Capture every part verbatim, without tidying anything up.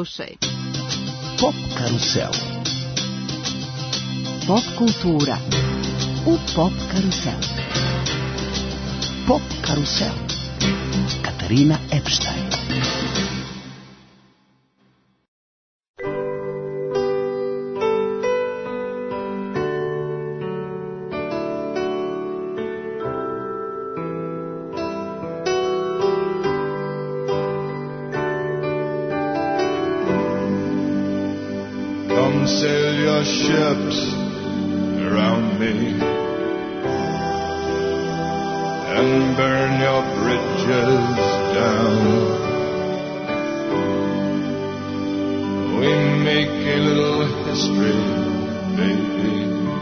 slušaj. Pop karusel. Pop kultura u Pop karusel. Pop karusel. Katarina Epstein. Sail your ships around me and burn your bridges down. We make a little history, baby,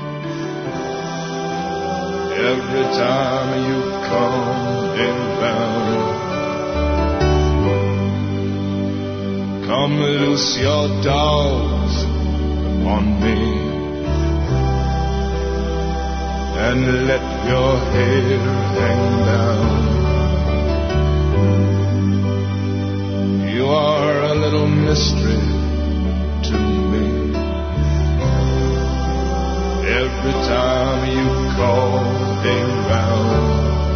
every time you come inbound. Come loose your dogs on me and let your hair hang down. You are a little mystery to me. Every time you call around,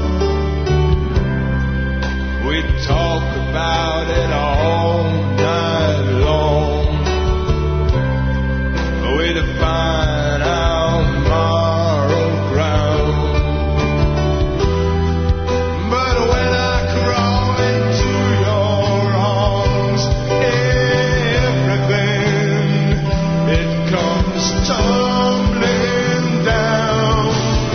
we talk about it all night long. We define our moral ground. But when I crawl into your arms, everything, it comes tumbling down.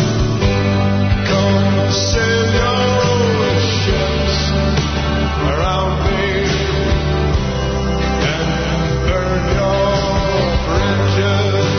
Come sail your ships around me and burn your bridges.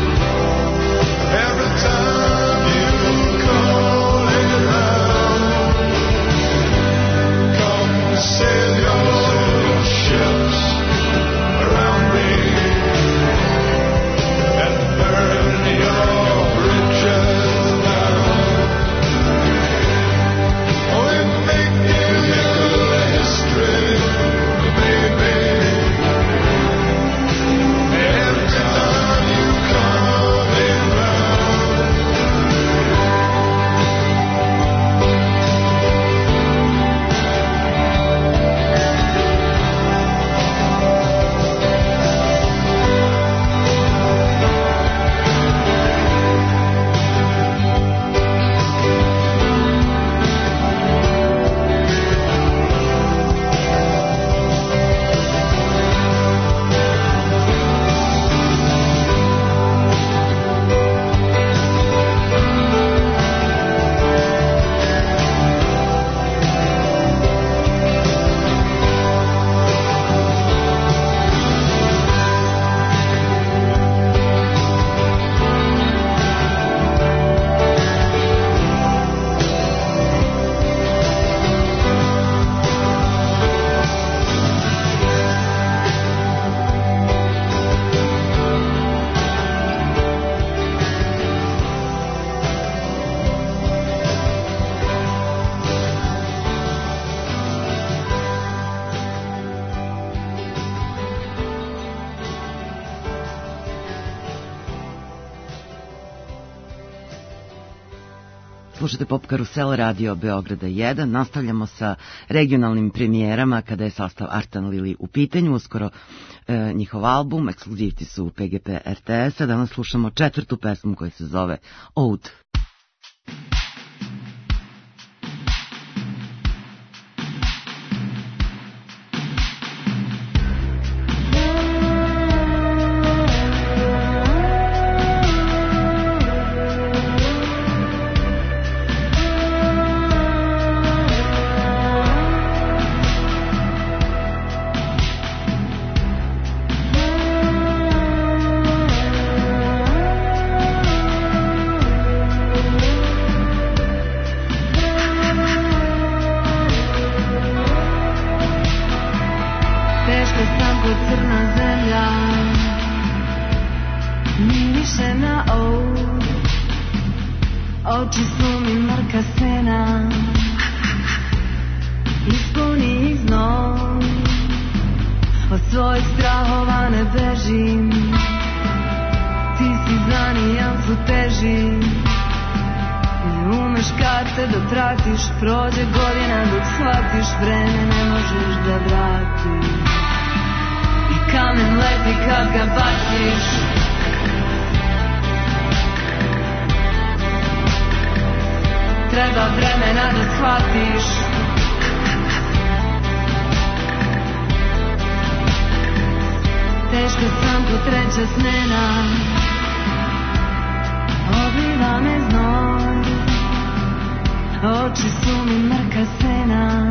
Every time you call around, Slušate Pop Karusel, radio Beograda jedan. Nastavljamo sa regionalnim premijerama kada je sastav Artan Lili u pitanju. Uskoro e, njihov album, ekskluzivci su P G P R T S-a. Danas slušamo četvrtu pesmu koja se zove Ode. Prođe godina dok shvatiš vreme ne možeš da vratiš. I kamen leti kad ga baciš. Treba vremena da shvatiš. Teška sam ko treća smena. Obliva me znoj. Oči su mi mrka sena.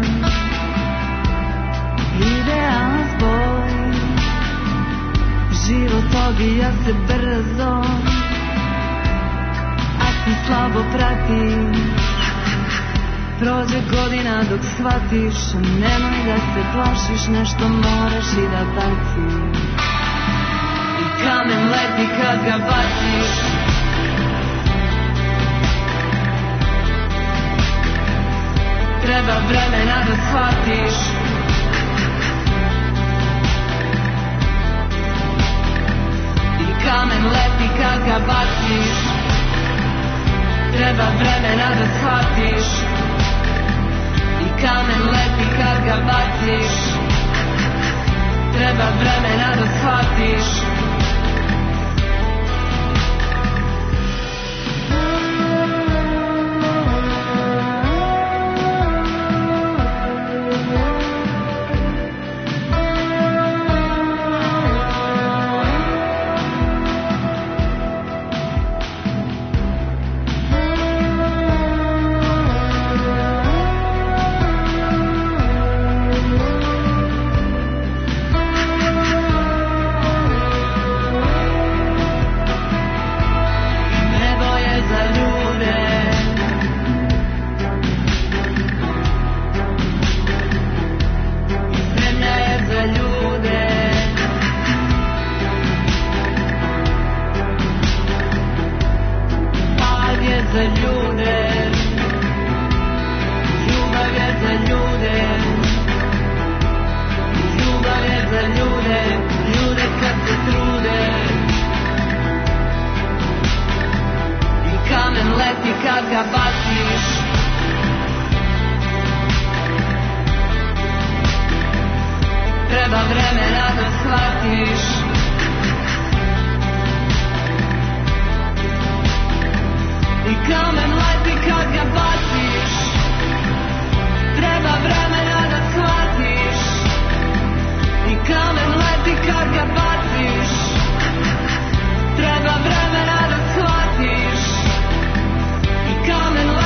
Idealan spoj. Život odvija se brzo, a ti slabo pratiš. Prođe godina dok shvatiš. Nemoj da se plašiš, nešto moraš i da baciš. I kamen leti kad ga baciš. Treba vremena da shvatiš. I kamen leti kad ga baciš. Treba vremena da shvatiš. I kamen leti kad ga baciš. Treba vremena da shvatiš. Come and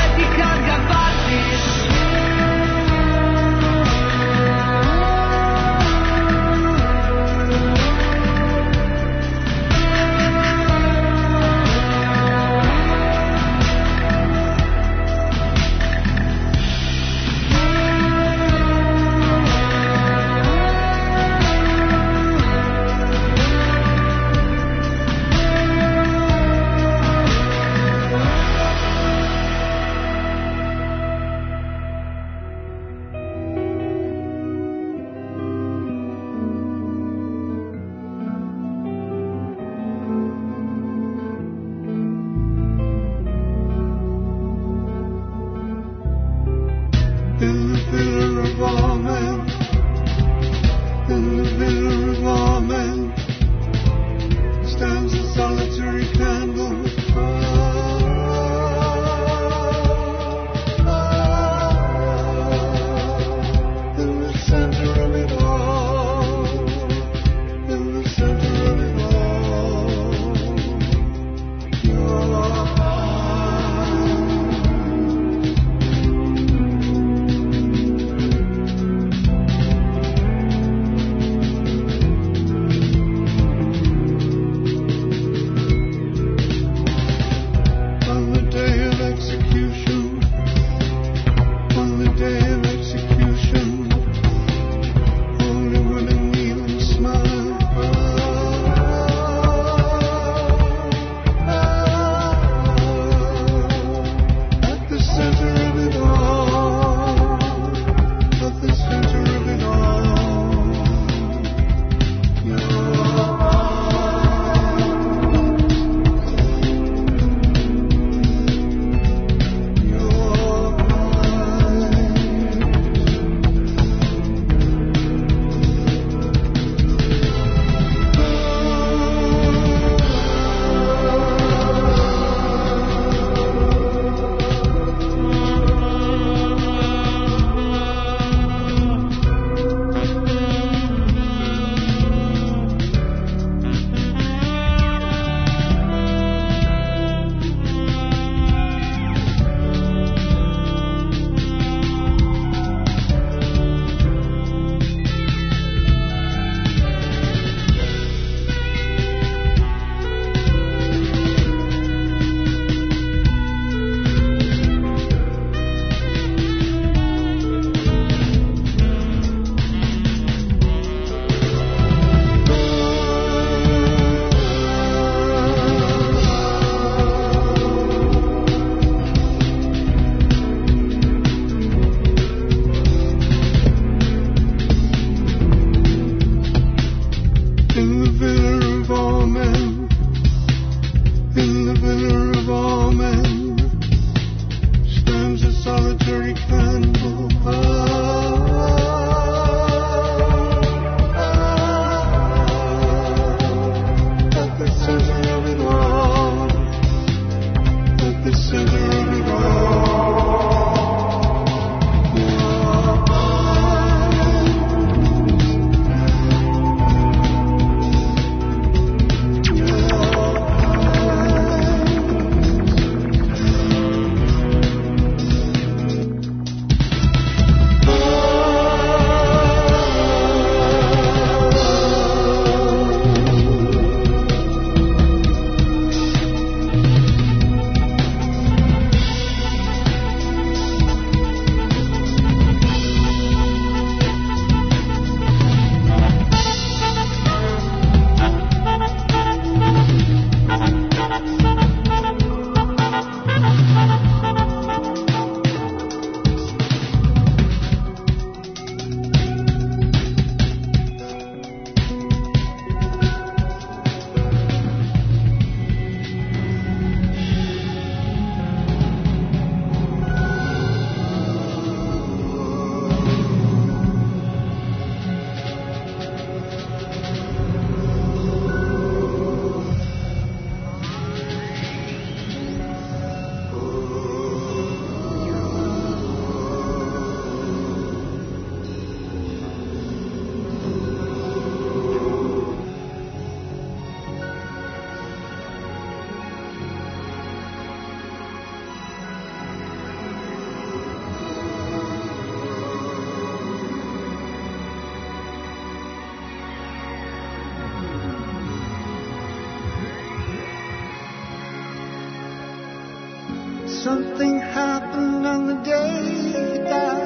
Something happened on the day he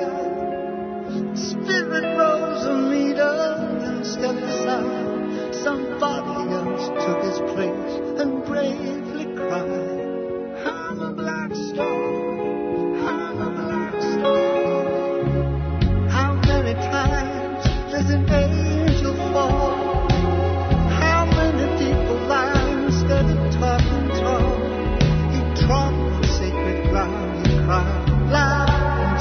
died. Spirit rose a meter and stepped aside. Somebody else took his place and bravely cried, I'm a black star, I'm a black star. How many times does an angel fall? How many people lie instead of talking tall? He trod the sacred ground, he cried loud and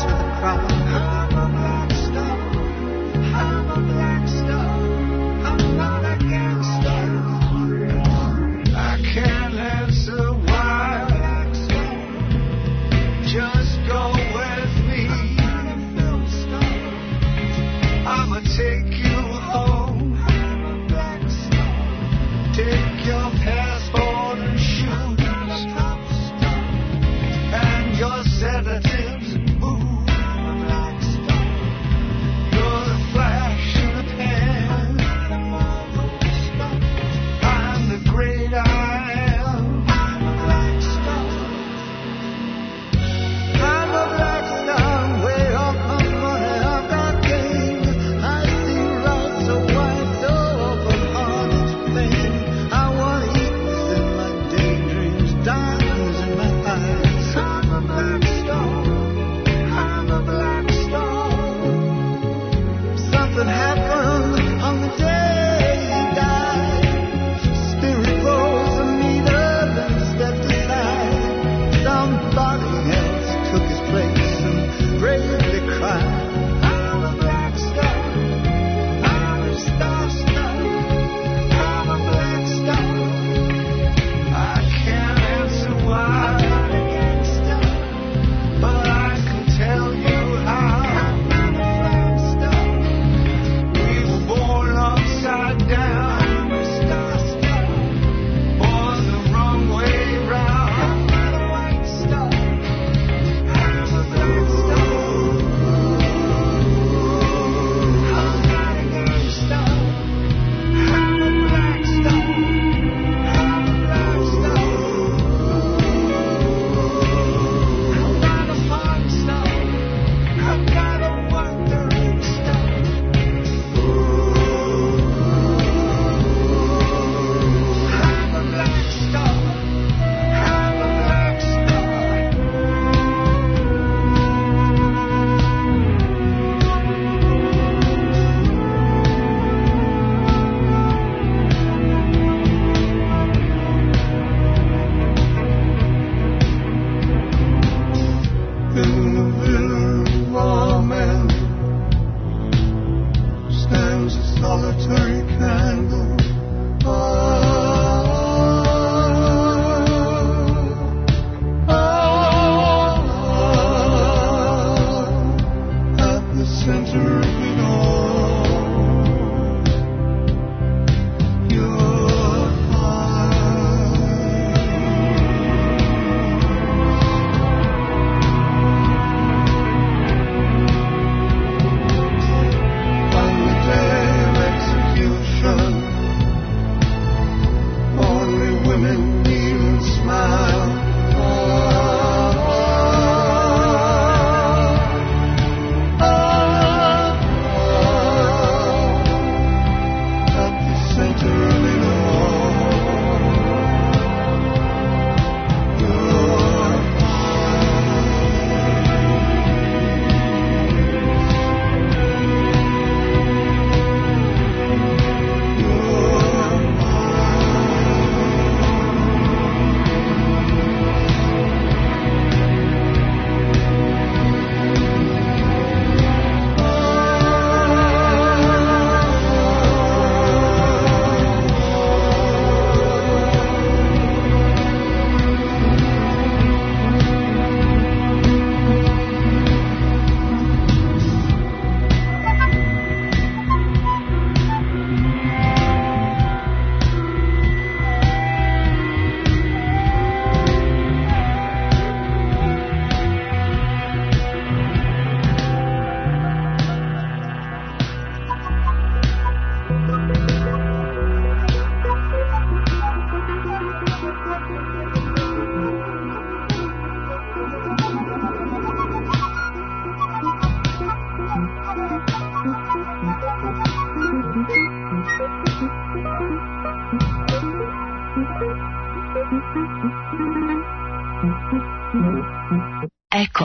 Eko.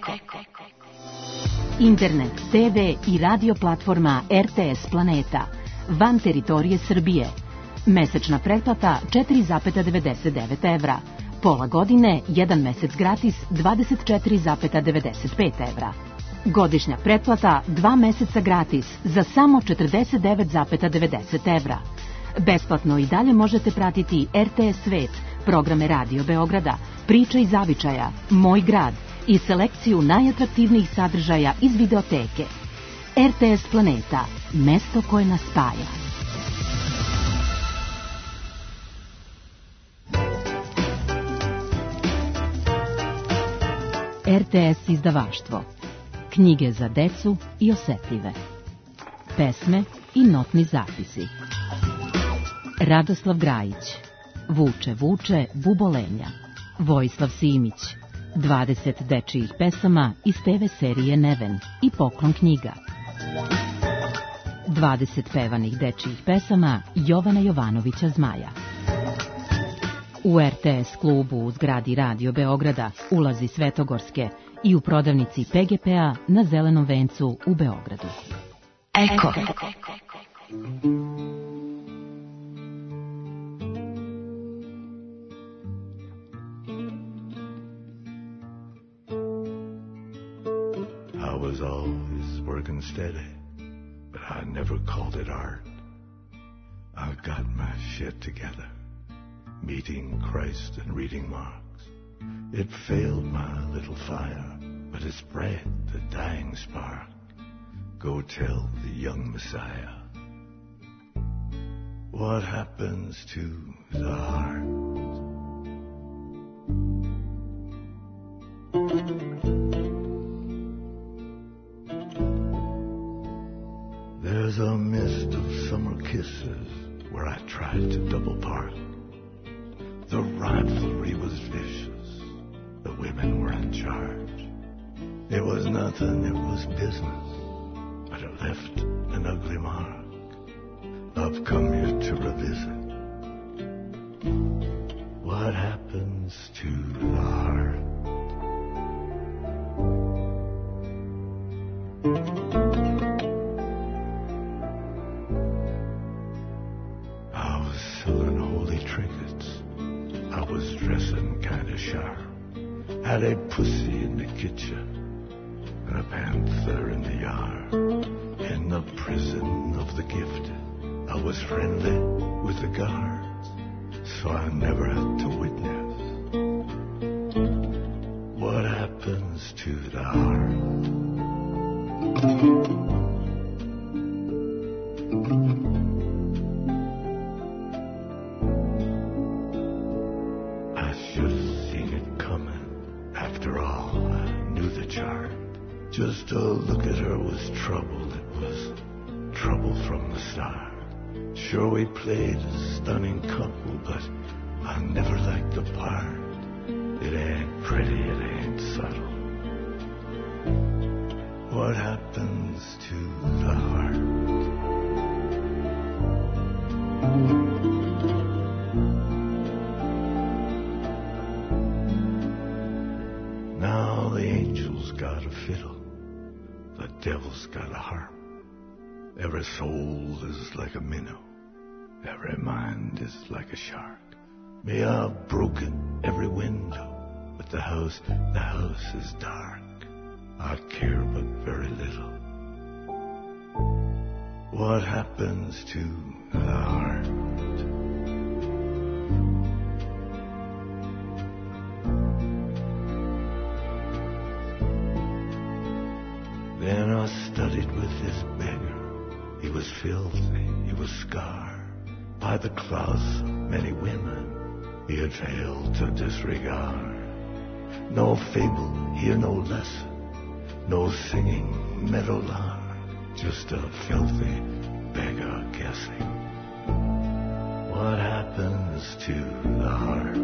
Internet, te ve i radio platforma R T S Planeta. Van teritorije Srbije. Mesečna pretplata četiri zarez devedeset devet evra. Pola godine, jedan mesec gratis, dvadeset četiri zarez devedeset pet evra. Godišnja pretplata, dva meseca gratis, za samo četrdeset devet zarez devedeset evra. Besplatno i dalje možete pratiti R T S Svet, programe Radio Beograda, Priča iz zavičaja, Moj grad i selekciju najatraktivnijih sadržaja iz videoteke. R T S Planeta, mesto koje nas spaja. R T S izdavaštvo. Knjige za decu i osetljive. Pesme i notni zapisi. Radoslav Grajić. Vuče, vuče, bubolenja. Vojislav Simić. dvadeset dečijih pesama iz te ve serije Neven i Poklon knjiga. dvadeset pevanih dečijih pesama Jovana Jovanovića Zmaja. U R T S klubu u zgradi Radio Beograda, ulazi Svetogorske i u prodavnici P G P-a na Zelenom vencu u Beogradu. Eko. I was always working steady, but I never called it art. I got my shit together, meeting Christ and reading Marx. It failed my little fire, but it spread the dying spark. Go tell the young Messiah what happens to the heart. There's a mist of summer kisses where I tried to double park. The rivalry was vicious, the women were in charge. It was nothing, it was business, but it left an ugly mark. I've come here to revisit what happens to the heart. I was selling holy trinkets, I was dressing kinda sharp. Had a pussy in the kitchen and a panther in the yard. In the prison of the gifted, I was friendly with the guards, so I never had to witness what happens to the heart. I should have seen it coming. After all, I knew the chart. Just to look at her was trouble. It was trouble from the start. Sure, we played a stunning couple, but I never liked the part. It ain't pretty, it ain't subtle. What happens to the heart? Now the angel's got a fiddle, the devil's got a harp. Every soul is like a minnow, every mind is like a shark. May I've broken every window, but the house, the house is dark. I care but very little. What happens to the heart? Then I studied with this beggar. He was filthy, he was scarred by the claws of many women he had failed to disregard. No fable, hear no lesson, no singing meadowlark, just a filthy beggar guessing what happens to the heart.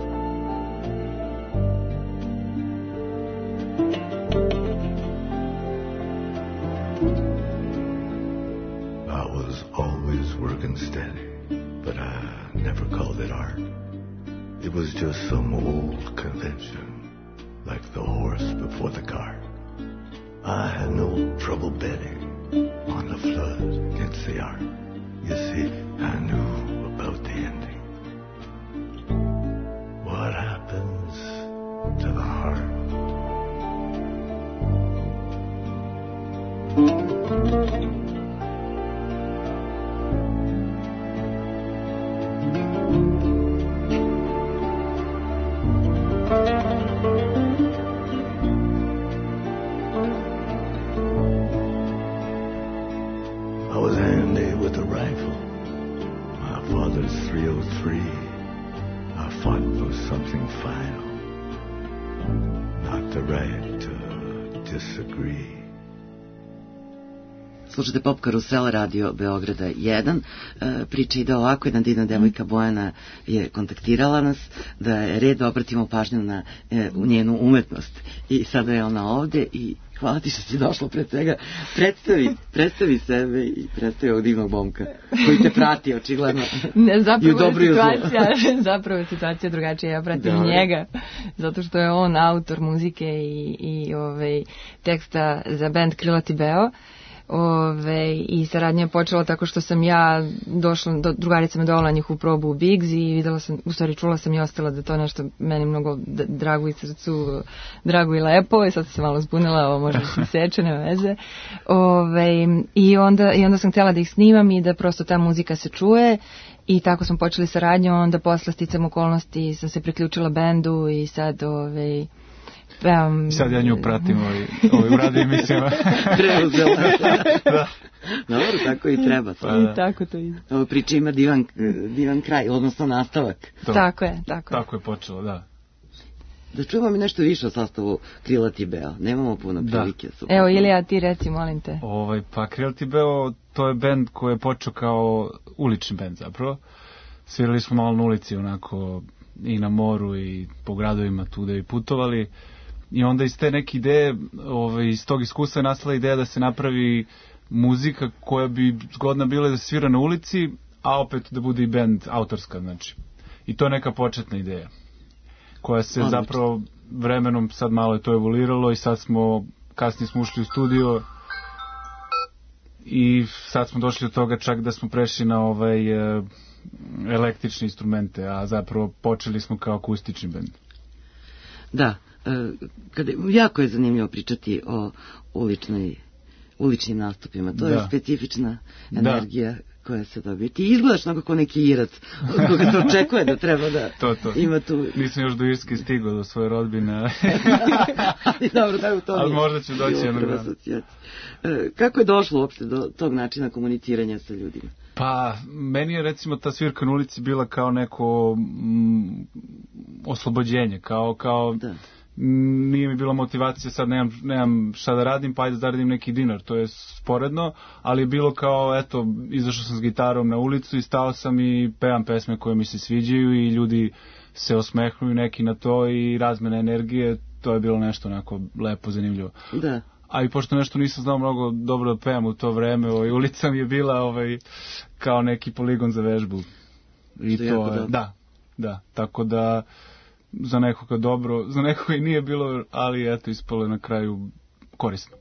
I was always working steady, but I never called it art. It was just some old convention, like the horse before the cart. I had no trouble betting on the flood against the ark. You see, I knew about the ending. What happens to the heart? I was handy with a rifle. My father's three oh three. I fought for something final, not the right to disagree. Slušate Pop Karusel, radio Beograda jedan. E, priča ide ovako, jedna divna devojka Bojana je kontaktirala nas da je red da obratimo pažnju na e, njenu umetnost. I sada je ona ovde i hvala ti što si došla pred svega. Predstavi, predstavi sebe i predstavi ovog divnog momka koji te prati očigledno. Ne, zapravo, je situacija, zapravo je situacija drugačija. Ja pratim Dobre. njega zato što je on autor muzike i, i ovaj, teksta za band Krilati Beo. Ove, i saradnja je počela tako što sam ja došla, do, drugarica me dovela njih u probu u Biggs i videla sam, u stvari čula sam i ostala da to nešto meni mnogo drago i srcu, drago i lepo i sad sam se malo zbunila, ovo možda se seče, nema veze. Ove, i, onda, I onda sam htjela da ih snimam i da prosto ta muzika se čuje i tako smo počeli saradnju, onda posle sticam okolnosti sam se priključila bendu i sad ove, Um, sad ja nju pratim ovaj, ovaj u radio emisijama. Preuzela. Da. Dobro, tako i treba. Pa, da. I tako to ide. Ovo priča ima divan, divan kraj, odnosno nastavak. To. Tako je, tako je. Tako je počelo, da. Da čujemo mi nešto više o sastavu Krilati Beo. Nemamo puno prilike. Da. Evo, Ilija, ti reci, molim te. Ovaj, pa Krilati Beo, to je bend koji je počeo kao ulični bend zapravo. Svirali smo malo na ulici, onako, i na moru i po gradovima tu da i putovali. I onda iz te neke ideje, ovaj, iz tog iskustva je nastala ideja da se napravi muzika koja bi zgodna bila da svira na ulici, a opet da bude i bend autorska, znači. I to je neka početna ideja, koja se Odlično. zapravo vremenom sad malo je to evoluiralo i sad smo, kasnije smo ušli u studio i sad smo došli do toga čak da smo prešli na ovaj električne instrumente, a zapravo počeli smo kao akustični bend. Da. Kada, jako je zanimljivo pričati o uličnoj, uličnim nastupima. To da. je specifična energija da. koja se dobije. Ti izgledaš mnogo kao neki Irac, od koga se očekuje da treba da to, to. ima tu... Nisam još do Irske stigao, do svoje rodbine. Ali dobro, da je u tome. Ali možda ću doći jednog dana. Kako je došlo uopšte do tog načina komuniciranja sa ljudima? Pa, meni je recimo ta svirka na ulici bila kao neko mm, oslobođenje, kao... kao da. Nije mi bila motivacija, sad nemam, nemam šta da radim, pa ajde da zaradim neki dinar, to je sporedno, ali je bilo kao, eto, izašao sam s gitarom na ulicu i stao sam i pevam pesme koje mi se sviđaju i ljudi se osmehnuju neki na to i razmena energije, to je bilo nešto onako lepo, zanimljivo. Da. A i pošto nešto nisam znao mnogo dobro da pevam u to vreme, ovaj, ulica mi je bila ovaj, kao neki poligon za vežbu. I što to je, da, da, tako da za nekoga dobro, za nekoga i nije bilo, ali eto, ispalo je na kraju korisno.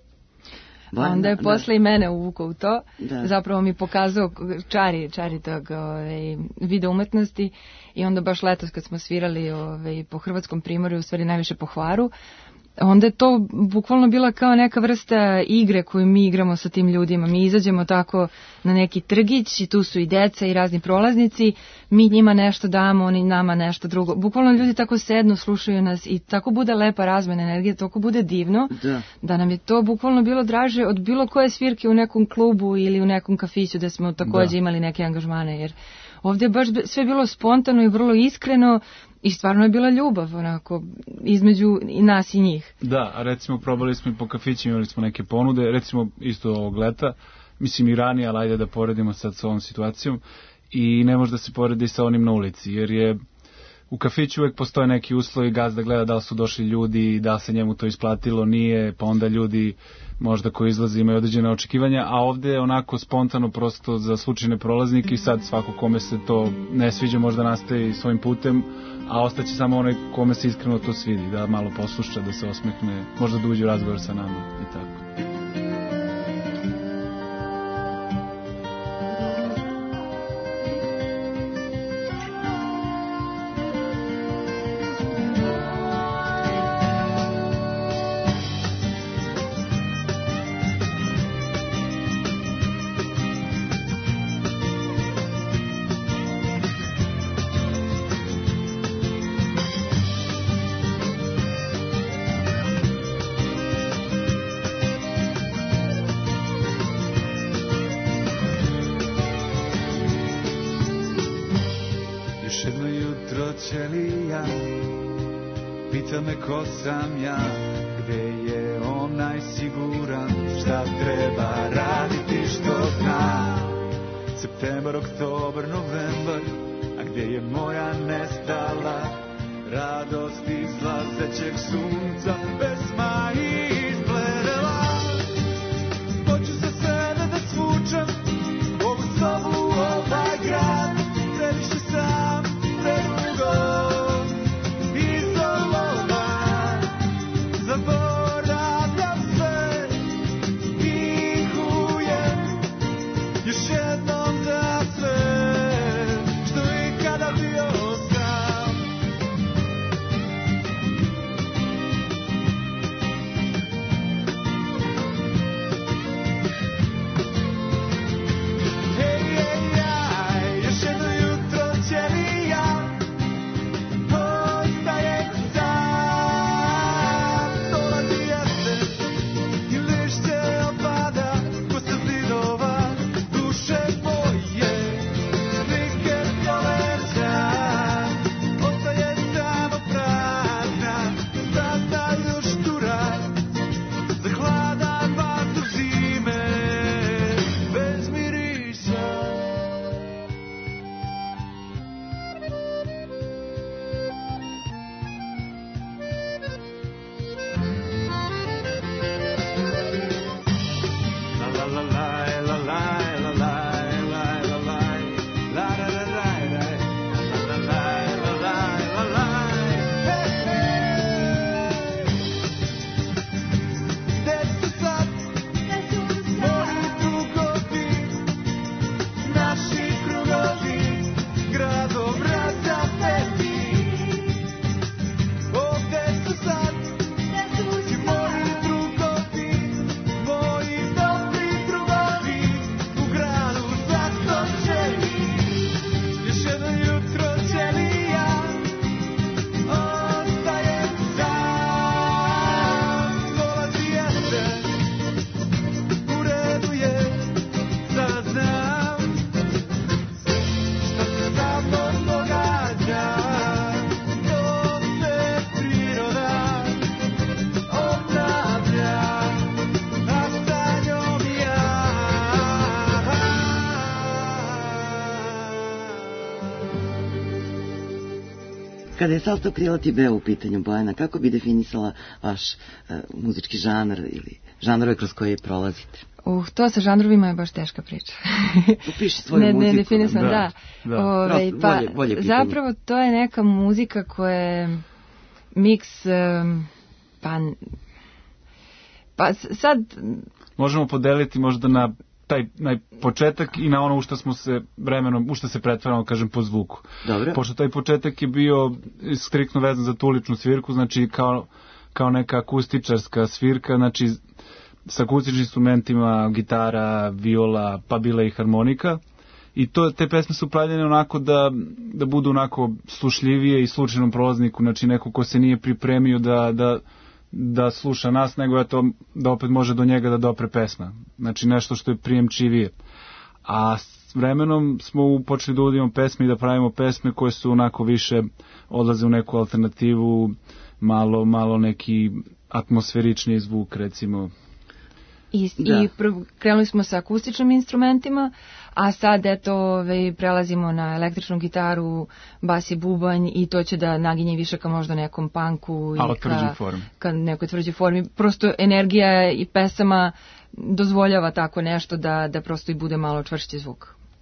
A onda je posle da. i mene uvukao u to, da. zapravo mi pokazao čari, čari tog ove, video umetnosti i onda baš letos kad smo svirali ove, po Hrvatskom primorju, u stvari najviše po Hvaru, onda je to bukvalno bila kao neka vrsta igre koju mi igramo sa tim ljudima. Mi izađemo tako na neki trgić i tu su i deca i razni prolaznici, mi njima nešto damo, oni nama nešto drugo. Bukvalno ljudi tako sednu, slušaju nas i tako bude lepa razmena energije, tako bude divno, da. da nam je to bukvalno bilo draže od bilo koje svirke u nekom klubu ili u nekom kafiću da smo takođe da. imali neke angažmane, jer ovdje je baš sve bilo spontano i vrlo iskreno i stvarno je bila ljubav onako između nas i njih. Da, a recimo probali smo i po kafićima, imali smo neke ponude, recimo isto ovog leta, mislim i ranije, ali ajde da poredimo sad sa ovom situacijom i ne može da se poredi sa onim na ulici, jer je u kafiću uvek postoje neki uslovi, gazda gleda da li su došli ljudi, da li se njemu to isplatilo, nije, pa onda ljudi možda koji izlaze imaju određene očekivanja, a ovdje je onako spontano prosto za slučajne prolaznike i sad svako kome se to ne sviđa možda nastaje svojim putem, a ostaće samo onaj kome se iskreno to svidi, da malo posluša, da se osmehne, možda da uđe u razgovor sa nama i tako. Sam ja, gde je onaj siguran, šta treba raditi, što zna. Septembar, oktobar, novembar, a gde je moja nestala radost izlazećeg sunca, pesma izgledala. Hoću za sebe da svučem ovu sobu, ovaj grad, previše sam, predugo. Zaboravljam sve, dihujem još jednom za sve što je kada bio sam. Hej, hej, jaj, još jedno jutro cijeli ja ostajem sam. Kada je sastav Krilati beo u pitanju, Bojana, kako bi definisala vaš uh, muzički žanr ili žanrove kroz koje prolazite? Uh, to sa žanrovima je baš teška priča. Upiši svoju ne, muziku. Ne, definisam, da. da. da. Ove, pa, bolje, bolje zapravo to je neka muzika koja je miks, um, pa, pa sad... Možemo podeliti možda na taj naj početak i na ono u što smo se vremenom, u što se pretvaramo, kažem, po zvuku. Dobro. Pošto taj početak je bio striktno vezan za tu uličnu svirku, znači kao, kao neka akustičarska svirka, znači sa akustičnim instrumentima, gitara, viola, pa bila i harmonika. I to, te pesme su pravljene onako da, da budu onako slušljivije i slučajnom prolazniku, znači neko ko se nije pripremio da, da, da sluša nas, nego je to da opet može do njega da dopre pesma. Znači nešto što je prijemčivije. A s vremenom smo počeli da uvodimo pesme i da pravimo pesme koje su onako više odlaze u neku alternativu, malo, malo neki atmosferični zvuk, recimo. I, i krenuli smo sa akustičnim instrumentima, a sad eto ove, prelazimo na električnu gitaru, bas i bubanj i to će da naginje više ka možda nekom punku i ka, ka nekoj tvrđoj formi. Prosto energija i pesama dozvoljava tako nešto da, da prosto i bude malo čvršći zvuk.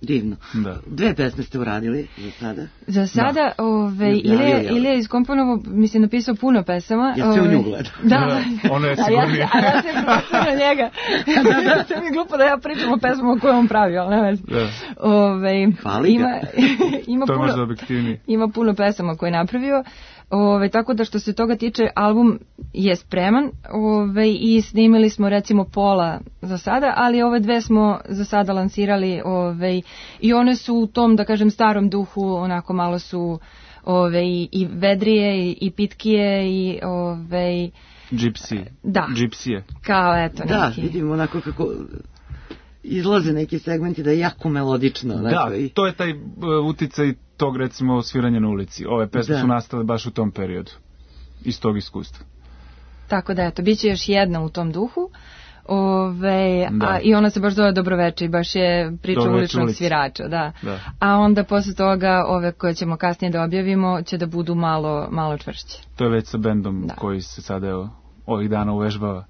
Divno. Da. Dve pesme ste uradili za sada? Za sada, da. ove, Ilija, Ilija je iskomponovao, mislim, napisao puno pesama. Ja se u nju gledam. Da. Ono je sigurnije. A ja se gledam na njega. Da, da. To mi je glupo da ja pričam o pesmama koje on pravi, ali ne vezi. Da. Ove, Hvali ima, ima to je puno, možda objektivniji. Ima puno pesama koje je napravio. Ove, tako da što se toga tiče, album je spreman ove, i snimili smo recimo pola za sada, ali ove dve smo za sada lansirali ove, i one su u tom, da kažem, starom duhu, onako malo su ove, i, i vedrije i, i pitkije i ove, Gypsy. Da. Gypsije. Kao eto da, neki. Da, vidimo onako kako izlaze neki segmenti da je jako melodično. Da, i... to je taj uh, uticaj tog recimo sviranja na ulici. Ove pesme da. su nastale baš u tom periodu. Iz tog iskustva. Tako da eto, bit će još jedna u tom duhu. Ove, da. a, I ona se baš zove Dobroveče i baš je priča uličnog ulici. svirača. Da. Da. A onda posle toga ove koje ćemo kasnije da objavimo će da budu malo, malo čvršće. To je već sa bendom da. koji se sad evo, ovih dana uvežbava.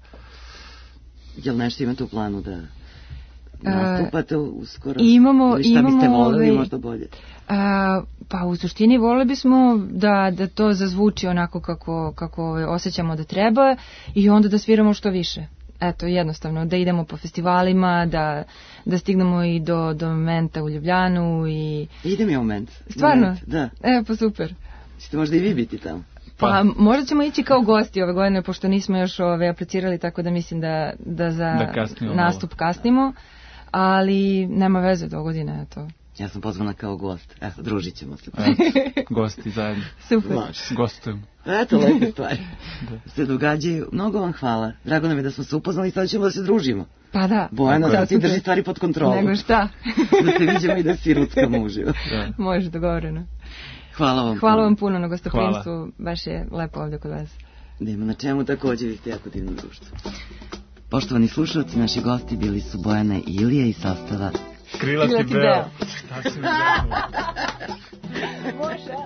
Jel nešto imate u planu da nastupate uskoro? Imamo, ili šta imamo, biste voljeli ove, možda bolje? A, pa u suštini voljeli bismo da, da to zazvuči onako kako, kako ove, osjećamo da treba i onda da sviramo što više. Eto, jednostavno, da idemo po festivalima, da, da stignemo i do, do Menta u Ljubljanu i... Idem ja u Ment. Stvarno? Ment, da. E, pa super. Ćete možda i vi biti tamo? Pa, pa možda ćemo ići kao gosti ove godine, pošto nismo još ove, aplicirali, tako da mislim da, da za da kasnimo nastup malo. kasnimo, ali nema veze do godine, eto. Ja sam pozvana kao gost. Eto, družit ćemo se. Gosti zajedno. Super. Gostujemo. Eto, lepe stvari. Da. Se događaju. Mnogo vam hvala. Drago nam je da smo se upoznali i sad ćemo da se družimo. Pa da. Bojana, da ti drži stvari pod kontrolom. Nego šta? Da se vidimo i da si ruckamo uživo. Da. Može, dogovoreno. Hvala vam Hvala puno. vam puno na gostoprimstvu. Baš je lepo ovdje kod vas. Nema na čemu, također vi ste jako divno društvo. Poštovani slušalci, naši gosti bili su Bojana i Ilija iz sastava Krilati, Krilati Beo. Beo. Šta si mi rekao? Može.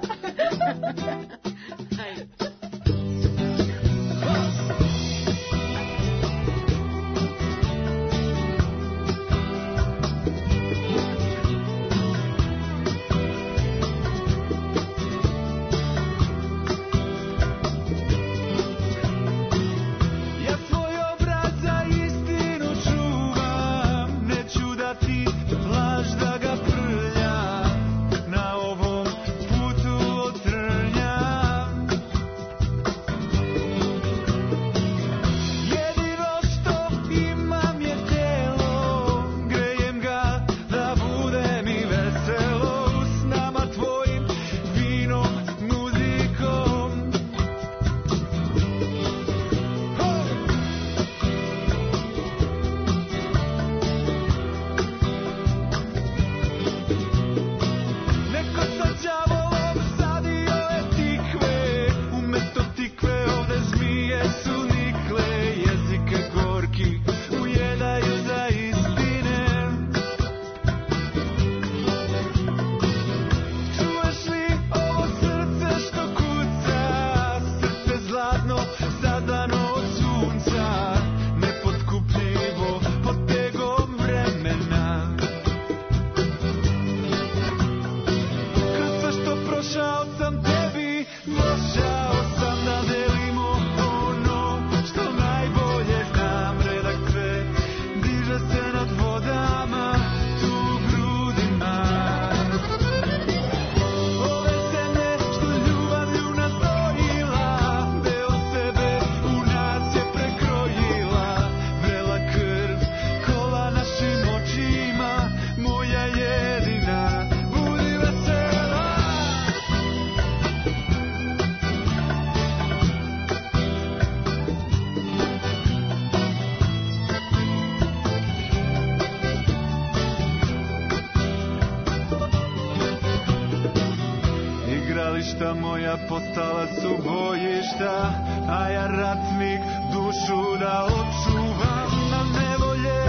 Igrališta moja postala su bojišta, a ja ratnik dušu da očuvam, na nevolje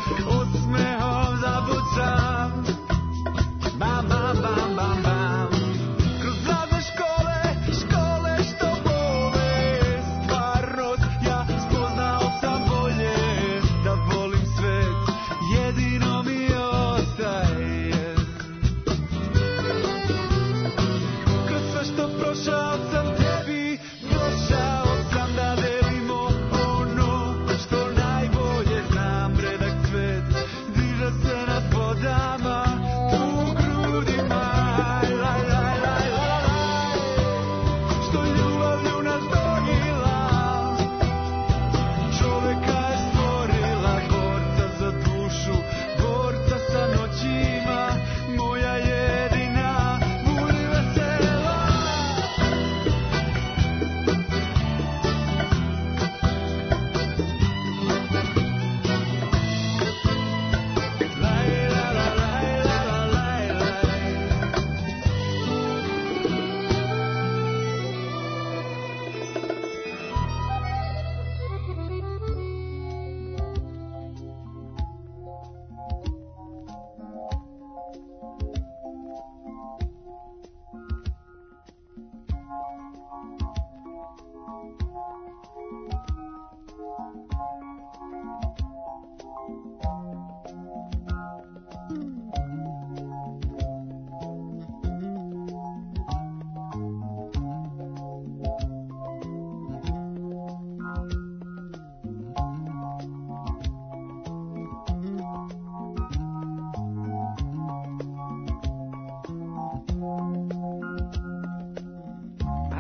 osmehom zabucam. Bam, bam, bam, bam, bam. Kroz razne škole, škole što vole stvarnost, ja spoznao sam bolje da volim svet, jedino mi ostaje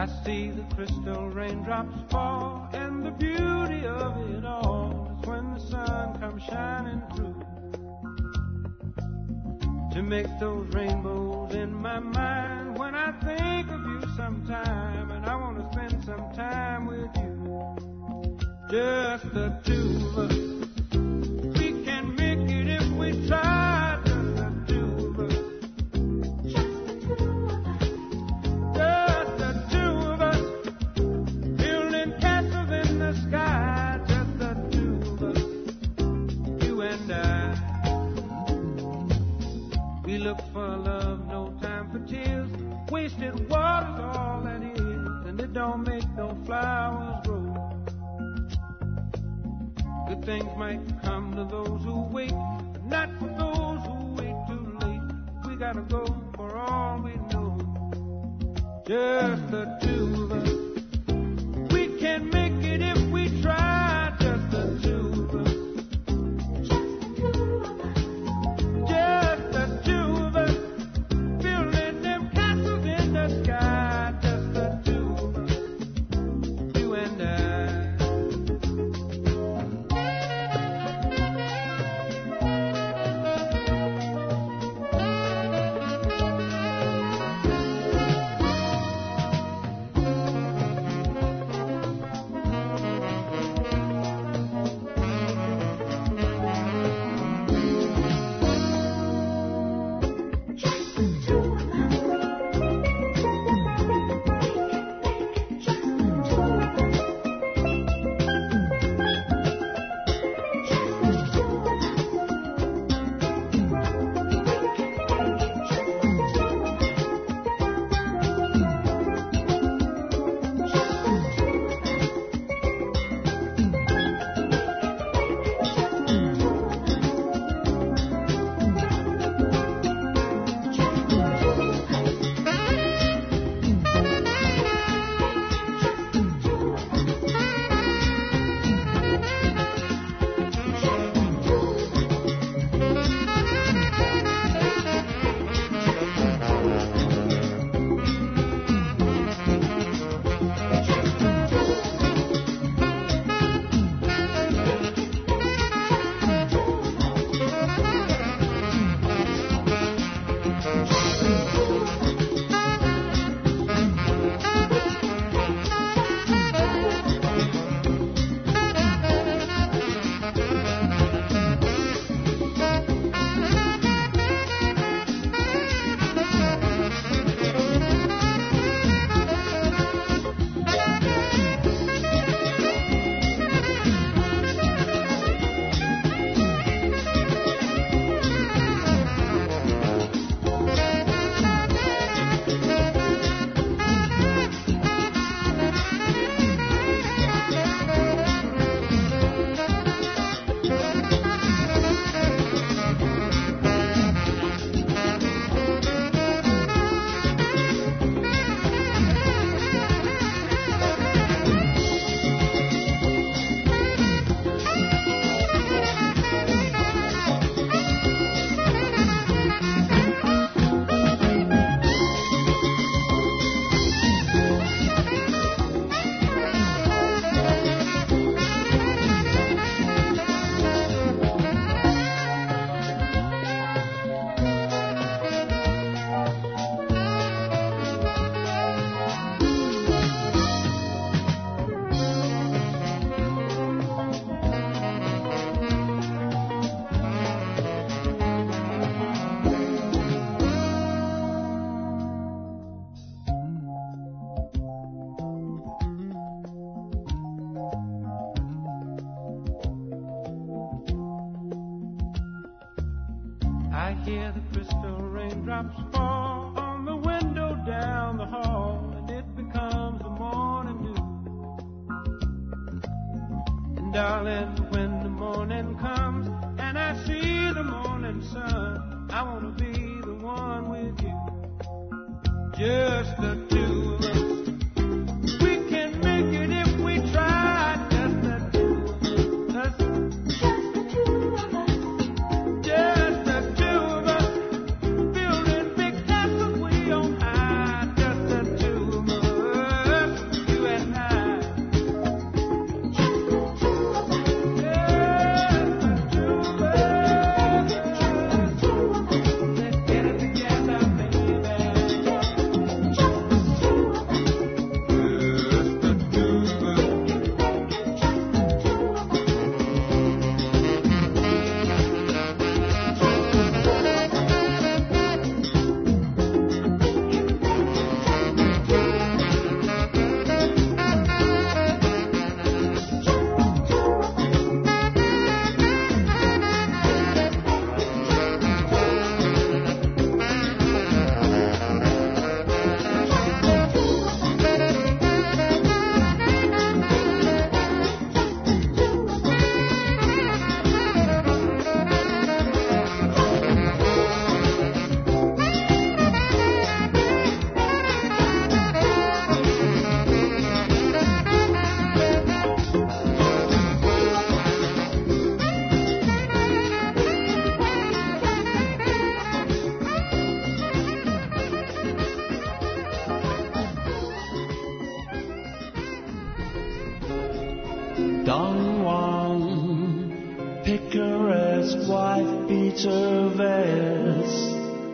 I see the crystal raindrops fall, and the beauty of it all is when the sun comes shining through to make those rainbows in my mind. When I think of you sometime, and I want to spend some time with you, just the two of us. We can make it if we try, just the two of us. Just the two of us, building castles in the sky, just the two of us, you and I. We look for love, no time for tears. Wasted water's all that is, and it don't make no flowers grow. Good things might come to those who wait, but not for those who wait too late. We gotta go for all we know. Just the two of us. We can make it if we try. Just the two of us. Just the two of us. Building them castles in the sky. Just the two of us. You and I. hear the crystal raindrops fall on the window down the hall, and it becomes the morning dew. And darling, when the morning comes and I see the morning sun, I want to be the one with you, just the two of us. We can make it if we try, just the two of us. Just the two of us. Just the two of us. Building big castles way on high, just the two of us. first wife Peter Vest,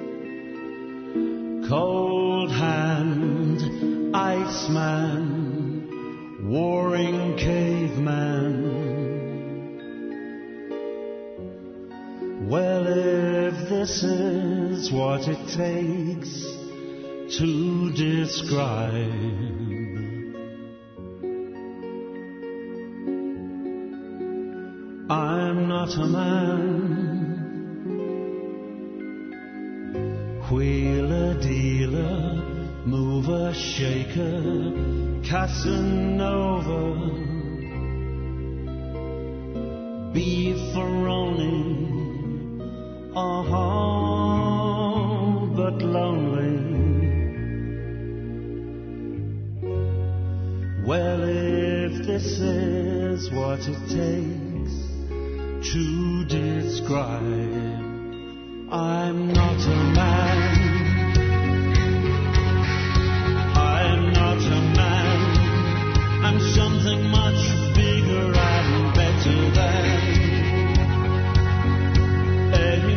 Cold Hand, Iceman, Warring Caveman. Well, if this is what it takes to describe I'm not a man, wheeler, dealer, mover, shaker, Casanova, beefaroni, uh-huh, but lonely. Well, if this is what it takes to describe I'm not a man, I'm not a man, I'm something much bigger and better than any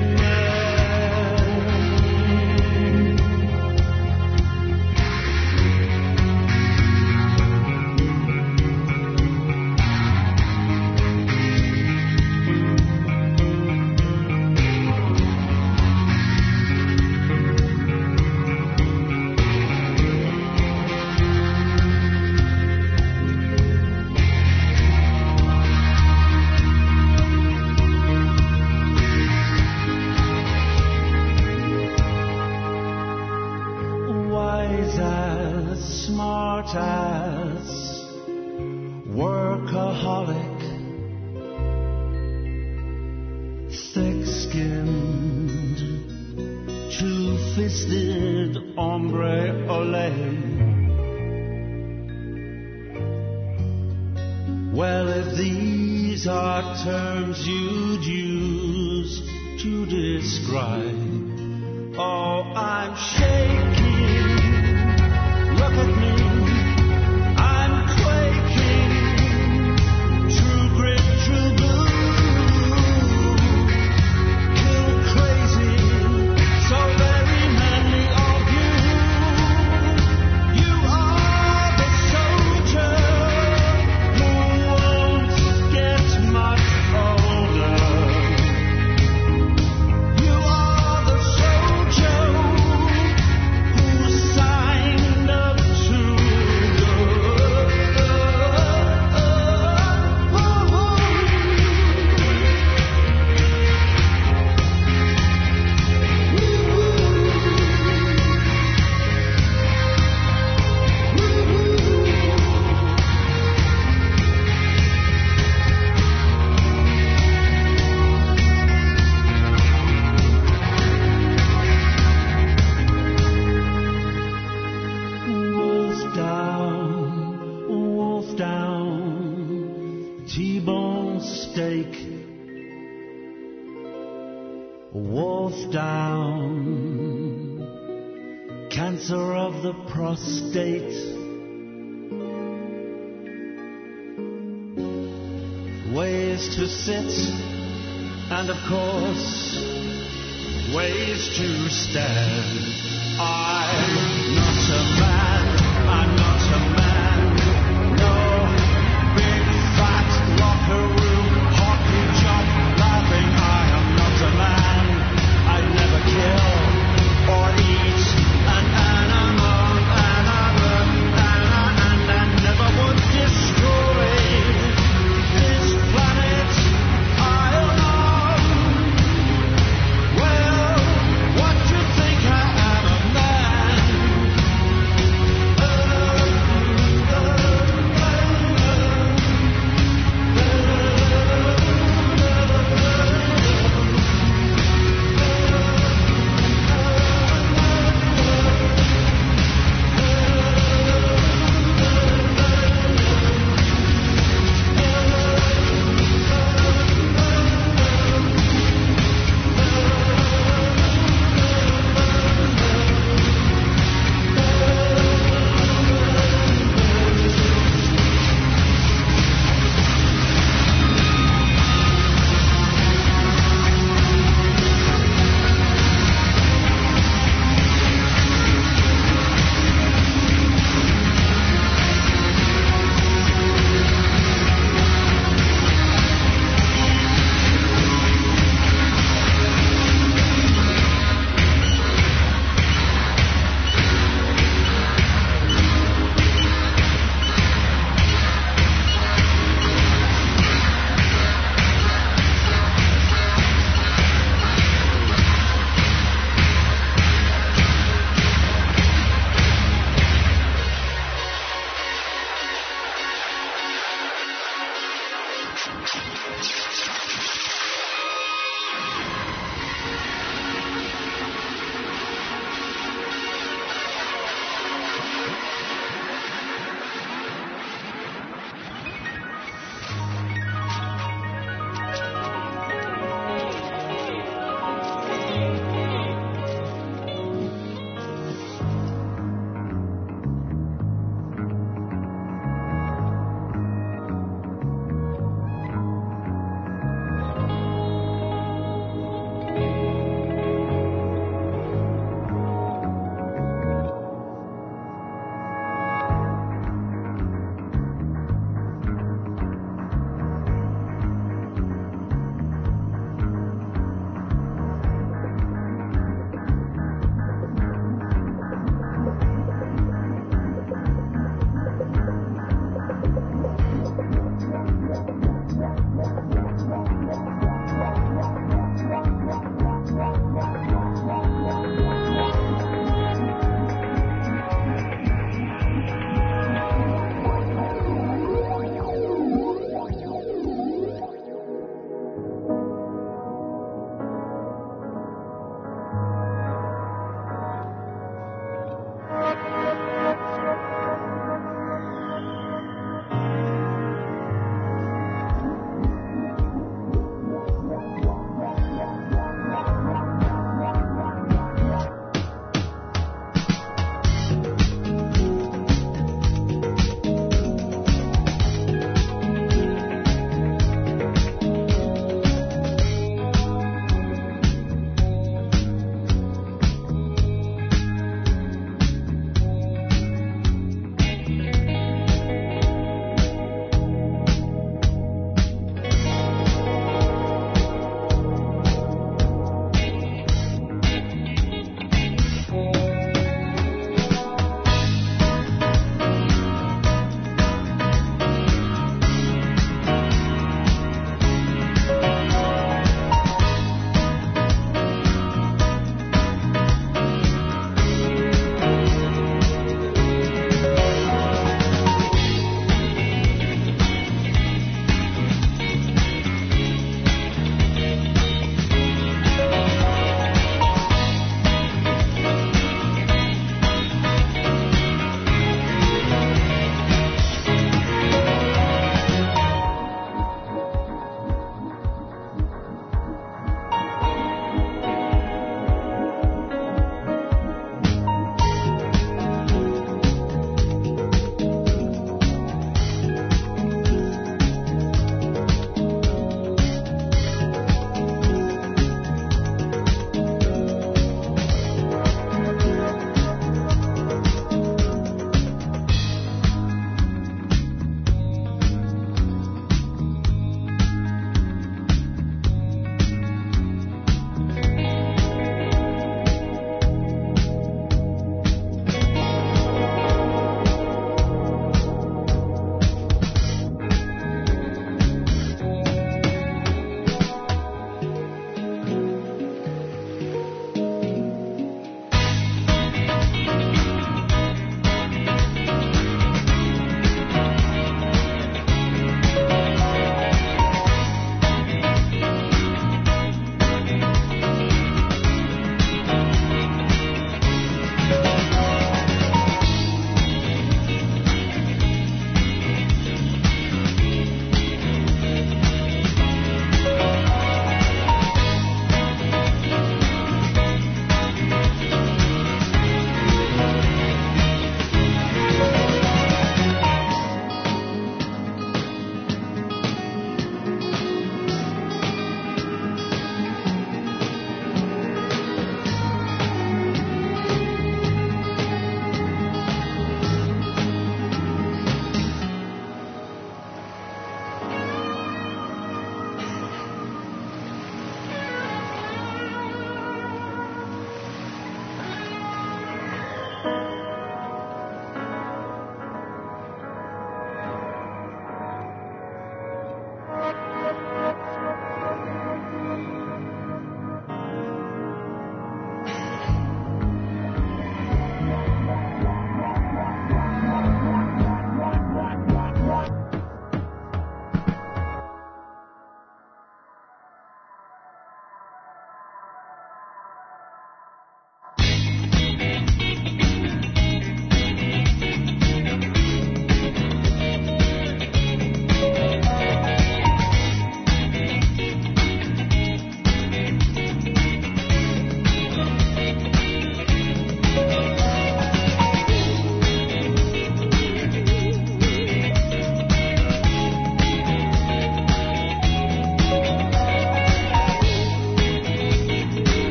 workaholic, thick-skinned, two-fisted hombre ole. Well, if these are terms you'd use to describe, oh, I'm shaking, look at me. Cancer of the prostate, ways to sit, and of course, ways to stand. I'm not a man.